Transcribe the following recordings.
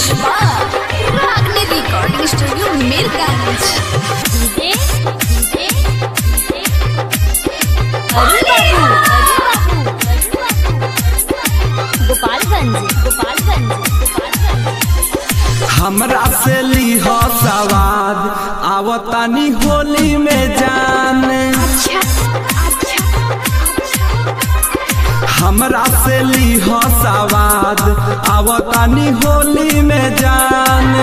रागनी recording studio Mirganj. हमरा से लीह सवाद आवतानी होली में जान। हमरा से लीह सवाद आवतानी होली में जान।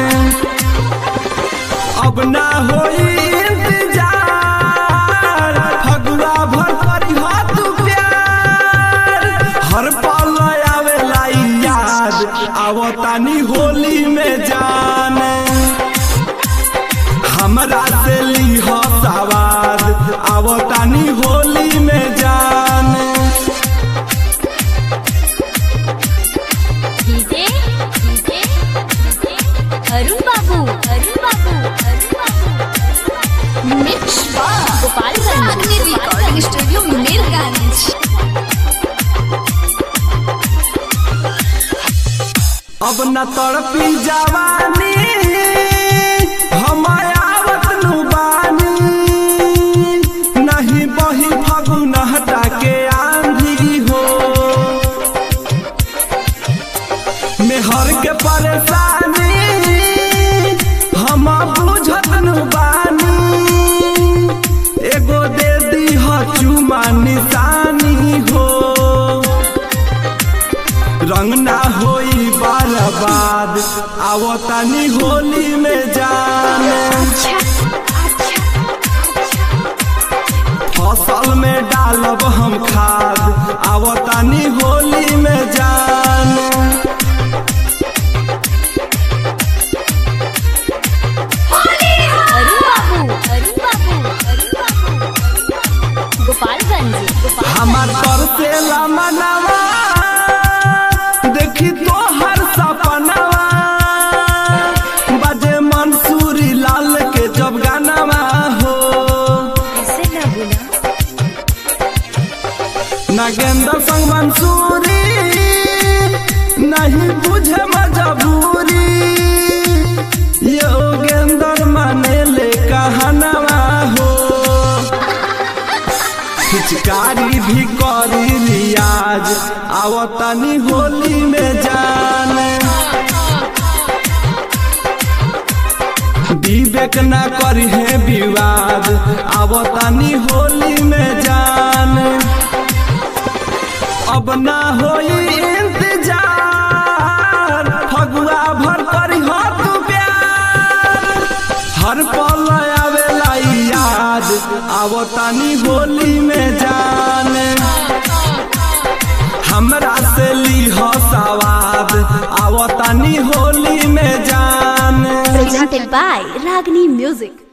अब ना होई इंतजार, फगुआ भर करी तू प्यार। हर पल आवेला याद आवतानी होली में जान। हमरा से लीह सवाद आवतानी होली में जान। अरुण बाबू मिक्स रागनी रिकॉर्डिंग स्टूडियो मीरगंज। अब न तड़पी जवानी हम आवत नु बानी। नहीं बही फगुन हटा के आंधी हो। मेहर के परेशानी हम बुझत नु बानी। एगो दे दी चुमा निशानी हो। रंग ना होई बर्बाद आवतानी होली में जान। फसल में डालब हम खाद आवतानी होली में जान। हमार तर से मनवा देखी तो हर सपनवा। बजे मंसूरी लाल के जब गानवा हो। नागेंद्र संग मंसूरी नहीं बुझे मजबूरी। योगेंद्र माने ले कहनवा हो। पिचकारी भी करी रियाज आवतानी होली में जान। विवेक ना करी है विवाद आवतानी होली में जान। अब ना होई इंतजार, फगुआ भर करी तू प्यार। हर पल आवेला याद आवतानी होली में जान। हमरा से लीह सवाद आवतानी होली में जान। Presented by Ragini Music।